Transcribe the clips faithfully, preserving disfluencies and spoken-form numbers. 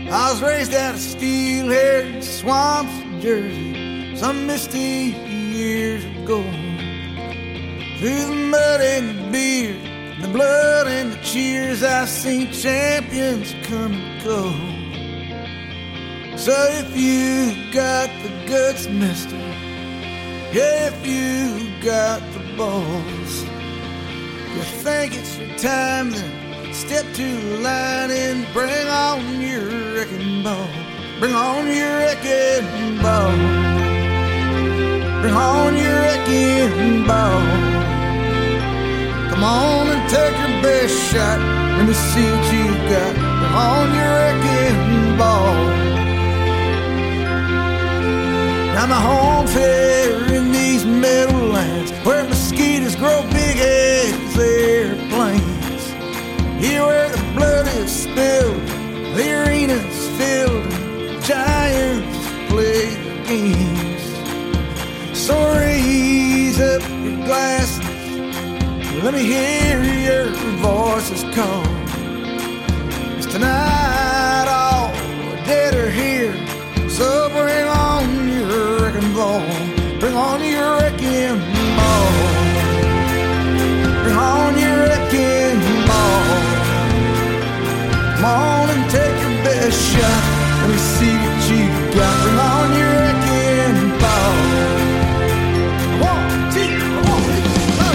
I was raised out of steel-haired swamps of Jersey some misty years ago. Through the mud and the beer, the blood and the cheers, I've seen champions come and go. So if you got the guts, mister, if you got the balls, you think it's your time, then step to the line and bring on your wrecking ball. Bring on your wrecking ball. Bring on your wrecking ball. Come on and take your best shot. Let me see what you got. Bring on your wrecking ball. Now my home's here in these meadowlands where mosquitoes grow big as airplanes. Here where the blood is spilled, the arena's filled, and giants play the games. So raise up your glasses, let me hear your voices call. 'Cause tonight all the dead are here, so bring on your wrecking ball. Bring on your wrecking ball. Bring on your wrecking ball. Come on and take your best shot. Let me see what you got. Bring on your wrecking ball. One, two, one, two.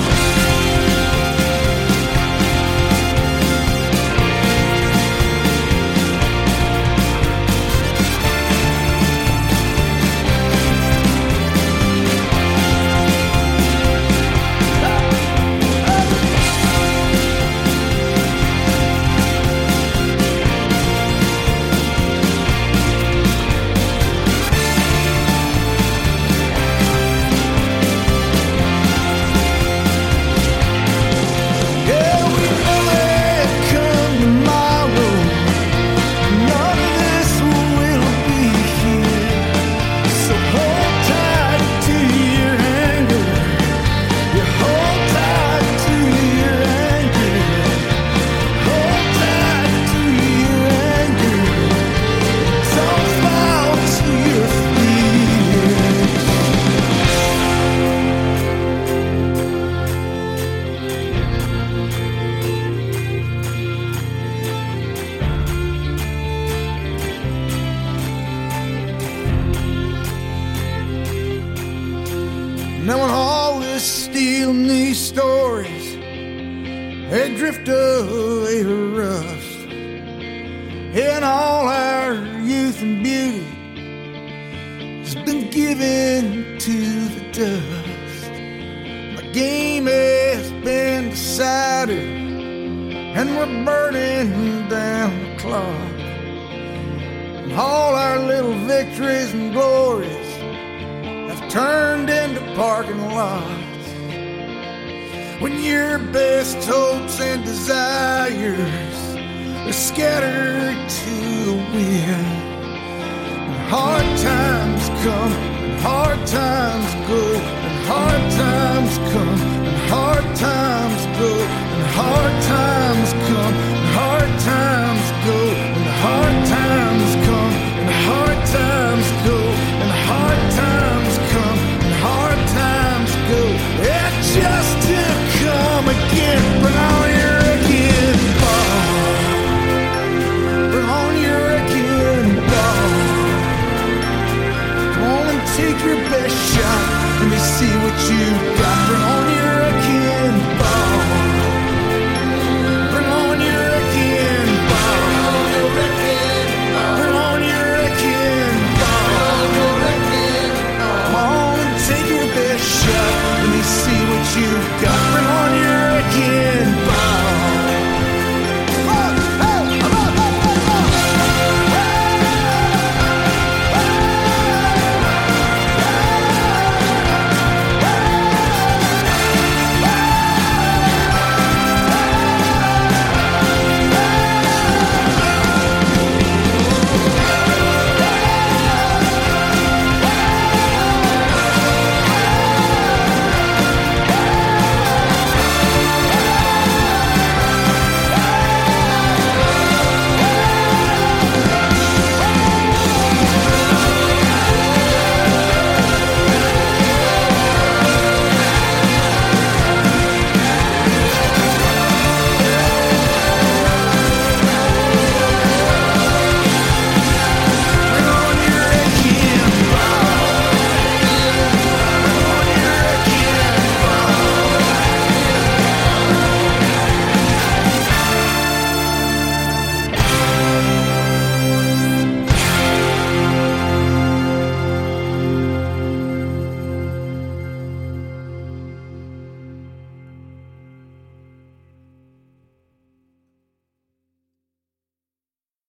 Now when all this steel and these stories, they drift away to rust, and all our youth and beauty has been given to the dust. The game has been decided, and we're burning down the clock, and all our little victories and glories turned into parking lots. When your best hopes and desires are scattered to the wind, and hard times come and hard times go, and hard times come and hard times go, and hard times